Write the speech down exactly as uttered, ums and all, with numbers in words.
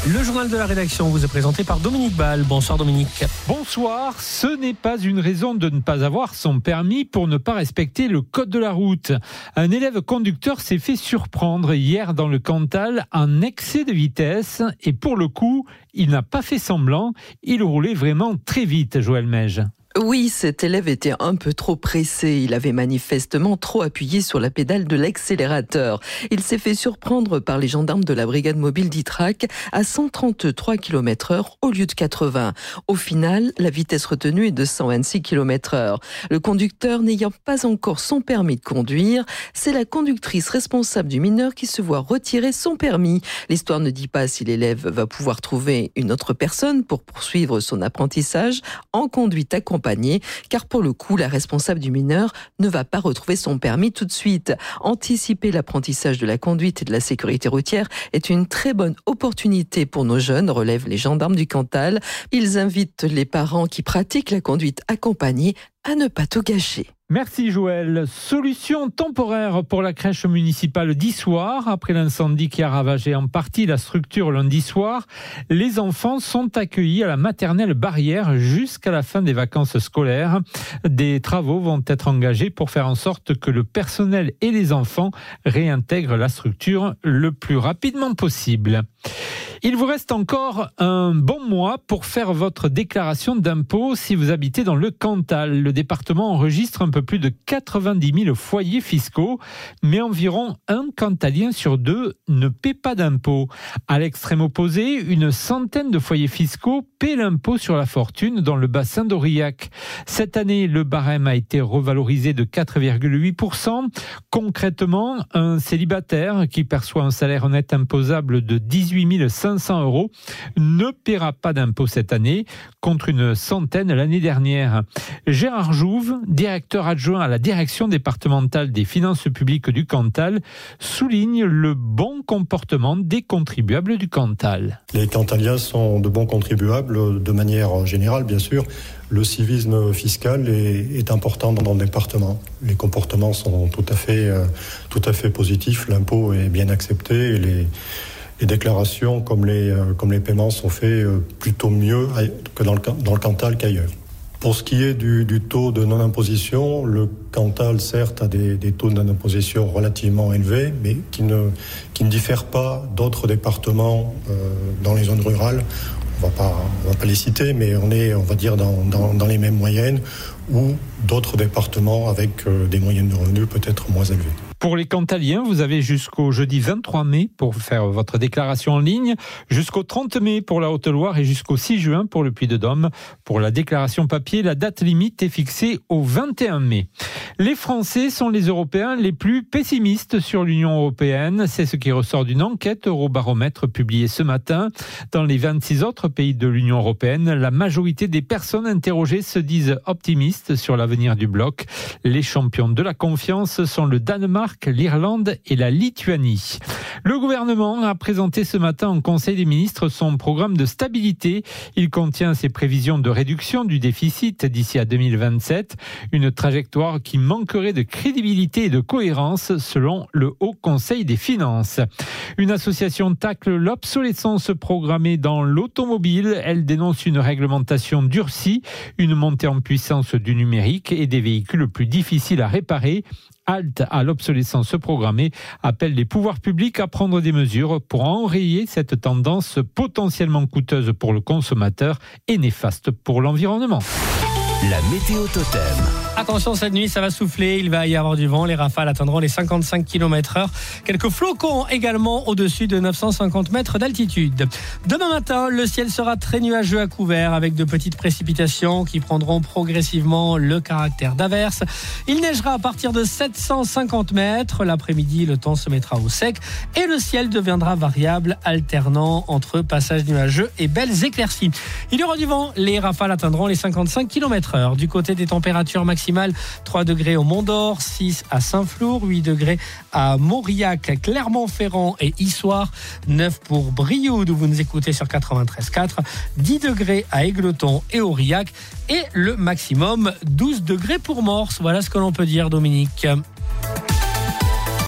Le journal de la rédaction vous est présenté par Dominique Ball. Bonsoir Dominique. Bonsoir, ce n'est pas une raison de ne pas avoir son permis pour ne pas respecter le code de la route. Un élève conducteur s'est fait surprendre hier dans le Cantal en excès de vitesse et pour le coup, il n'a pas fait semblant, il roulait vraiment très vite, Joël Meige. Oui, cet élève était un peu trop pressé. Il avait manifestement trop appuyé sur la pédale de l'accélérateur. Il s'est fait surprendre par les gendarmes de la brigade mobile d'Ytrac à cent trente-trois kilomètres heure au lieu de quatre-vingts. Au final, la vitesse retenue est de cent vingt-six kilomètres heure. Le conducteur n'ayant pas encore son permis de conduire, c'est la conductrice responsable du mineur qui se voit retirer son permis. L'histoire ne dit pas si l'élève va pouvoir trouver une autre personne pour poursuivre son apprentissage en conduite accompagnée. Car pour le coup, la responsable du mineur ne va pas retrouver son permis tout de suite. Anticiper l'apprentissage de la conduite et de la sécurité routière est une très bonne opportunité pour nos jeunes, relèvent les gendarmes du Cantal. Ils invitent les parents qui pratiquent la conduite accompagnée à ne pas tout gâcher. Merci Joël. Solution temporaire pour la crèche municipale d'Issoire. Après l'incendie qui a ravagé en partie la structure lundi soir, les enfants sont accueillis à la maternelle Barrière jusqu'à la fin des vacances scolaires. Des travaux vont être engagés pour faire en sorte que le personnel et les enfants réintègrent la structure le plus rapidement possible. Il vous reste encore un bon mois pour faire votre déclaration d'impôt si vous habitez dans le Cantal. Le département enregistre un peu plus de quatre-vingt-dix mille foyers fiscaux, mais environ un Cantalien sur deux ne paie pas d'impôt. À l'extrême opposé, une centaine de foyers fiscaux paient l'impôt sur la fortune dans le bassin d'Aurillac. Cette année, le barème a été revalorisé de quatre virgule huit pour cent. Concrètement, un célibataire qui perçoit un salaire net imposable de dix-huit mille cinq cents euros ne paiera pas d'impôt cette année, contre une centaine l'année dernière. Gérard Jouve, directeur adjoint à la direction départementale des finances publiques du Cantal, souligne le bon comportement des contribuables du Cantal. Les Cantaliens sont de bons contribuables de manière générale, bien sûr. Le civisme fiscal est, est important dans le département. Les comportements sont tout à fait, euh, tout à fait positifs. L'impôt est bien accepté et les Les déclarations comme les, euh, comme les paiements sont faits euh, plutôt mieux que dans le, dans le Cantal qu'ailleurs. Pour ce qui est du, du taux de non-imposition, le Cantal, certes, a des, des taux de non-imposition relativement élevés, mais qui ne, qui ne diffèrent pas d'autres départements euh, dans les zones rurales. On va pas, on va pas les citer, mais on est, on va dire, dans, dans, dans les mêmes moyennes, ou d'autres départements avec euh, des moyennes de revenus peut-être moins élevées. Pour les Cantaliens, vous avez jusqu'au jeudi vingt-trois mai pour faire votre déclaration en ligne, jusqu'au trente mai pour la Haute-Loire et jusqu'au six juin pour le Puy-de-Dôme. Pour la déclaration papier, la date limite est fixée au vingt et un mai. Les Français sont les Européens les plus pessimistes sur l'Union européenne. C'est ce qui ressort d'une enquête Eurobaromètre publiée ce matin. Dans les vingt-six autres pays de l'Union européenne, la majorité des personnes interrogées se disent optimistes sur l'avenir du bloc. Les champions de la confiance sont le Danemark, l'Irlande et la Lituanie. Le gouvernement a présenté ce matin en Conseil des ministres son programme de stabilité. Il contient ses prévisions de réduction du déficit d'ici à deux mille vingt-sept, une trajectoire qui manquerait de crédibilité et de cohérence selon le Haut Conseil des finances. Une association tacle l'obsolescence programmée dans l'automobile. Elle dénonce une réglementation durcie, une montée en puissance du numérique et des véhicules plus difficiles à réparer. Halte à l'obsolescence programmée appelle les pouvoirs publics à prendre des mesures pour enrayer cette tendance potentiellement coûteuse pour le consommateur et néfaste pour l'environnement. La météo totem. Attention, cette nuit, ça va souffler, il va y avoir du vent, les rafales atteindront les cinquante-cinq kilomètres heure. Quelques flocons également au-dessus de neuf cent cinquante mètres d'altitude. Demain matin, le ciel sera très nuageux à couvert avec de petites précipitations qui prendront progressivement le caractère d'averse. Il neigera à partir de sept cent cinquante mètres. L'après-midi, le temps se mettra au sec et le ciel deviendra variable, alternant entre passages nuageux et belles éclaircies. Il y aura du vent, les rafales atteindront les cinquante-cinq kilomètres heure. Du côté des températures maximales, trois degrés au Mont-d'Or, six à Saint-Flour, huit degrés à Mauriac, Clermont-Ferrand et Issoire, neuf pour Brioude où vous nous écoutez sur quatre-vingt-treize virgule quatre, dix degrés à Égletons et Aurillac et le maximum douze degrés pour Morse. Voilà ce que l'on peut dire, Dominique.